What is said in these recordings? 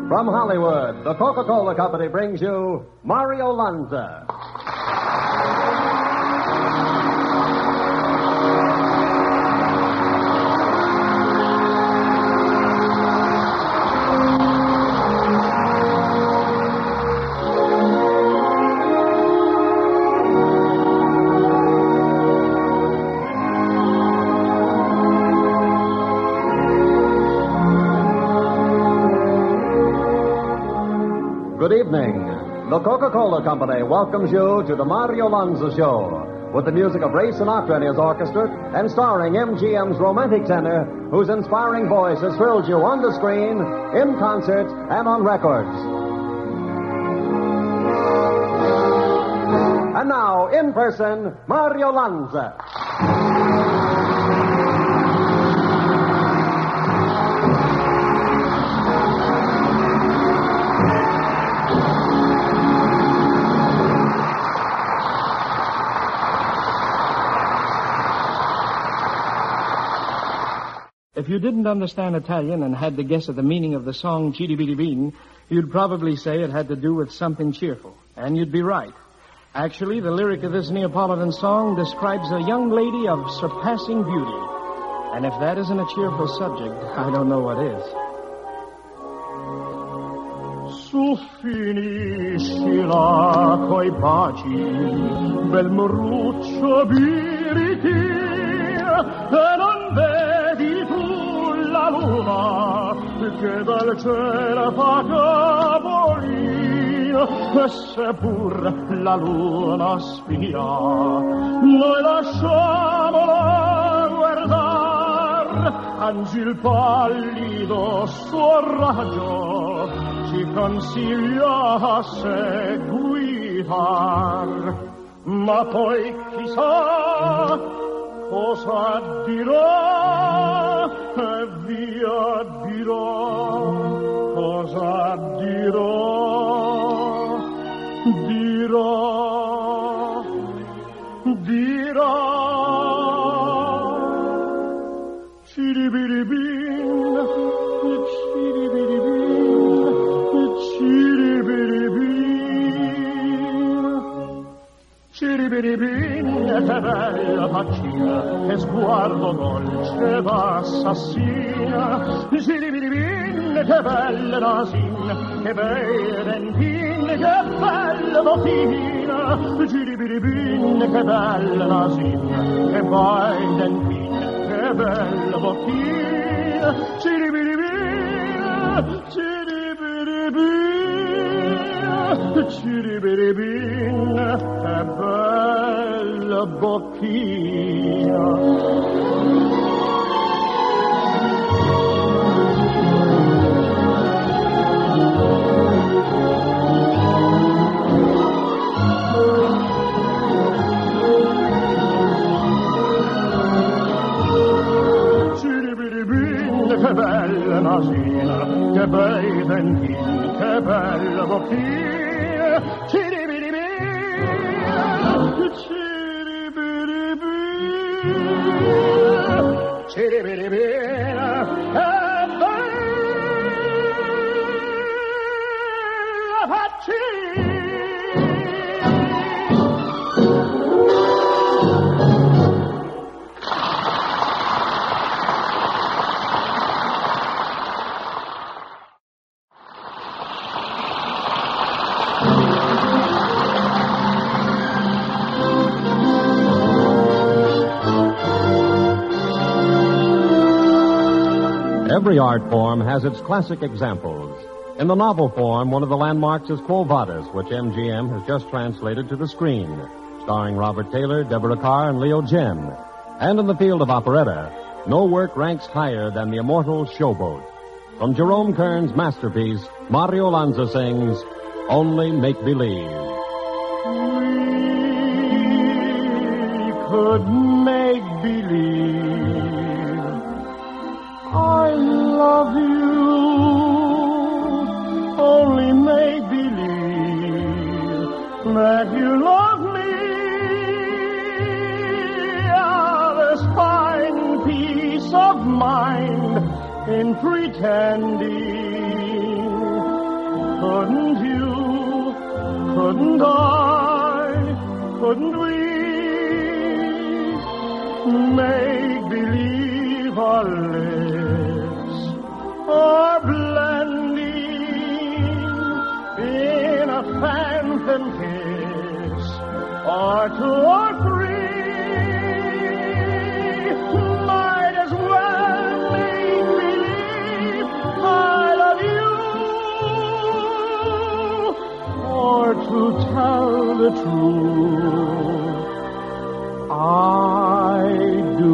From Hollywood, the Coca-Cola Company brings you Mario Lanza. Good evening. The Coca-Cola Company welcomes you to the Mario Lanza Show with the music of Ray Sinatra and his orchestra and starring MGM's romantic tenor whose inspiring voice has thrilled you on the screen, in concert, and on records. And now, in person, Mario Lanza. If you didn't understand Italian and had to guess at the meaning of the song Chitty Bitty Bean, you'd probably say it had to do with something cheerful. And you'd be right. Actually, the lyric of this Neapolitan song describes a young lady of surpassing beauty. And if that isn't a cheerful subject, I don't know what is. Su finiscila coi baci, bel morruccio biriti, e non vedi tu la luna che dal cielo fa capolino, e seppur la luna spia, noi lasciamola guardar, anzi il pallido suo raggio ci consiglia a seguitar, ma poi chissà cosa dirò e via dirò, cosa dirò, dirò, ciribiribin, ciribiribin, ciribiribin, ciribiribin, che bella faccina, che sguardo dolce d'assassina, ciribiribin, che bella nasina, che bei dentin, che bella bottina, ciribiribin, che bella nasina, che bei dentin, che bella bottina, ciribiribin, ciribiribin, ciribiribin, che bella bocchina. Che bella nasina, che bei dentini, che bella bocchina, ciribiribin, ciribiribin, ciribiribin, che bella faccina. Every art form has its classic examples. In the novel form, one of the landmarks is Quo Vadis, which MGM has just translated to the screen, starring Robert Taylor, Deborah Carr, and Leo Jen. And in the field of operetta, no work ranks higher than the immortal Showboat. From Jerome Kern's masterpiece, Mario Lanza sings, Only Make Believe. We could make believe I love you, only make believe that you love me. This fine peace of mind in pretending Couldn't you, couldn't I, couldn't we make believe our lips are blending in a phantom kiss, or two or three might as well make believe I love you, or to tell the truth, I do.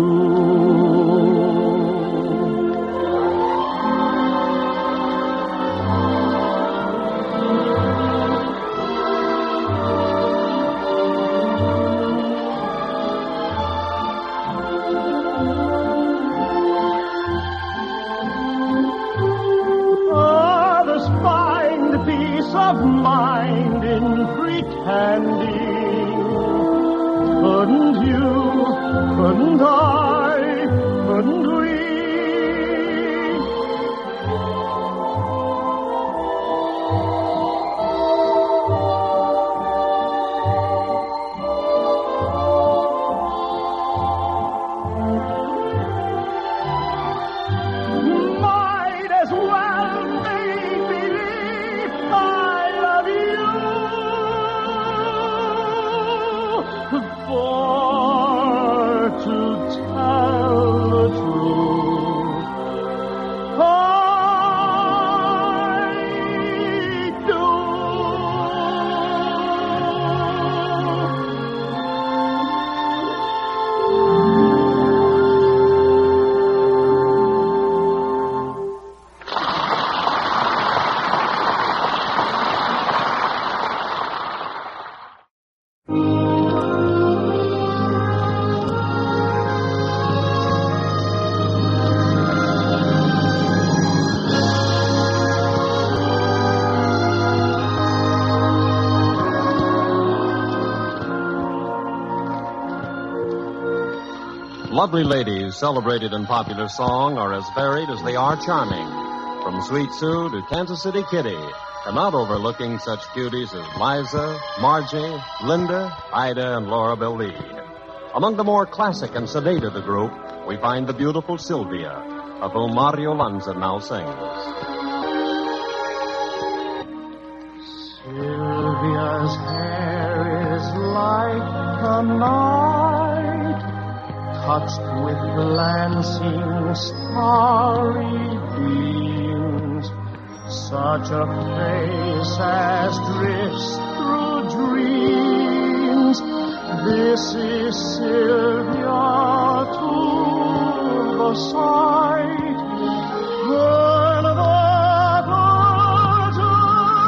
Others find peace of mind in pretending. Couldn't you, couldn't I, couldn't we might as well make believe I love you, for to tell the truth, I do. Lovely ladies celebrated in popular song are as varied as they are charming. From Sweet Sue to Kansas City Kitty, and not overlooking such beauties as Liza, Margie, Linda, Ida, and Laura Belle. Among the more classic and sedate of the group, we find the beautiful Sylvia, of whom Mario Lanza now sings. Sylvia's hair is like the night, touched with glancing starry beams. Such a face as drifts through dreams. This is Sylvia to the sight. When the touch of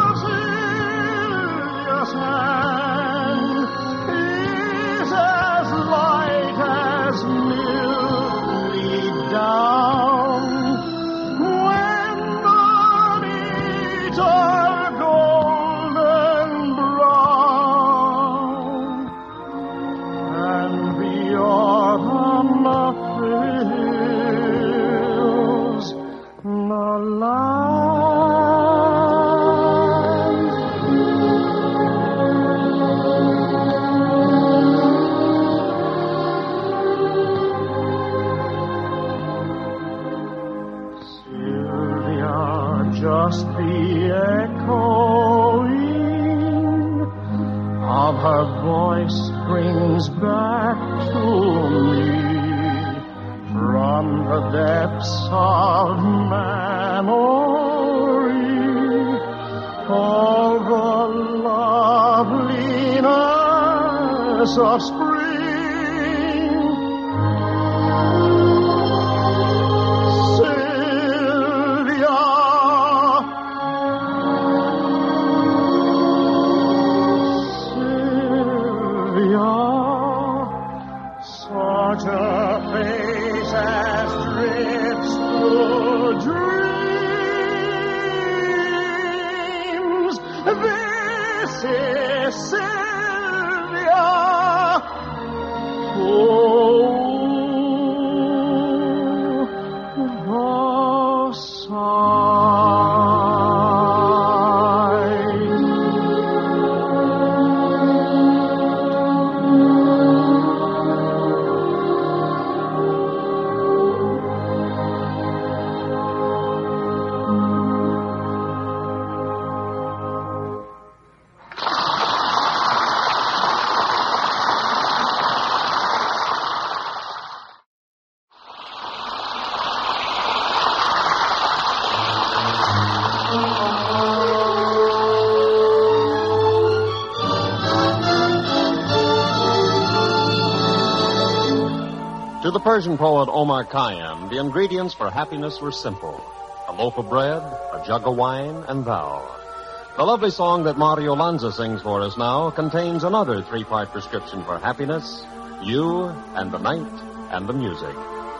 Sylvia's hand is as light as milky down, when the meads are golden brown, and the autumn fills the land. Sylvia, just the echoing of her voice brings back to me from the depths of memory all the loveliness of spring. Sylvia, such a face as drifts through dreams. This is Sylvia. Oh, the the Persian poet Omar Khayyam, the ingredients for happiness were simple. A loaf of bread, a jug of wine, and thou. The lovely song that Mario Lanza sings for us now contains another three-part prescription for happiness: you and the night and the music.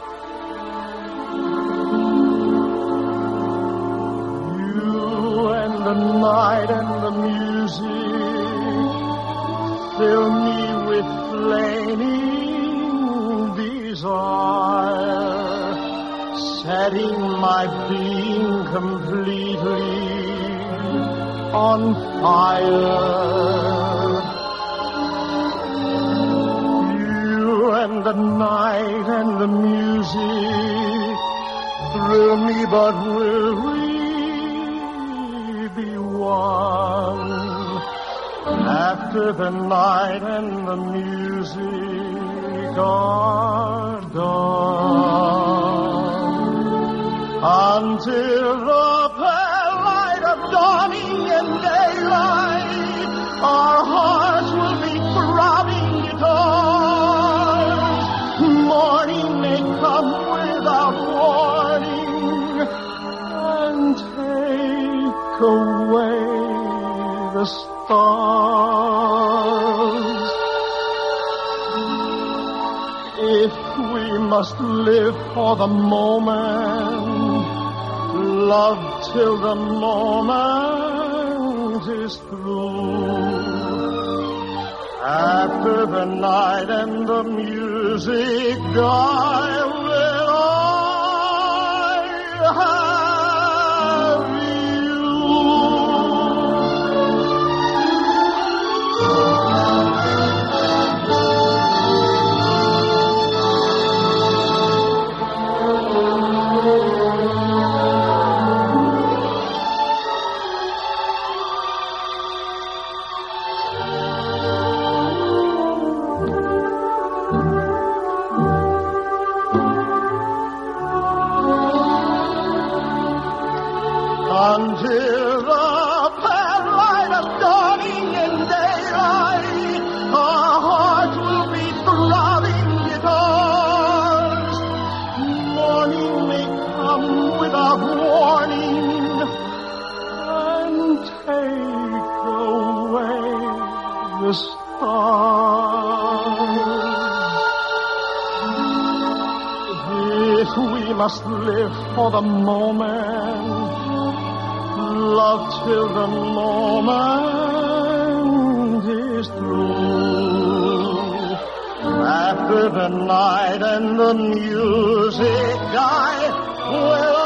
You and the night and the music fill me with flaming desire, setting my being completely on fire. You and the night and the music thrill me, but will we be one after the night and the music are done? Until the pale light of dawning and daylight, our hearts will be throbbing guitars. Morning may come without warning and take away the stars. If we must live for the moment, love till the moment is through. After the night and the music die, will I have you? Until the pale light of dawning and daylight, our hearts will be throbbing guitars. Morning may come without warning and take away the stars. If we must live for the moment, love till the moment is through. After the night and the music die, will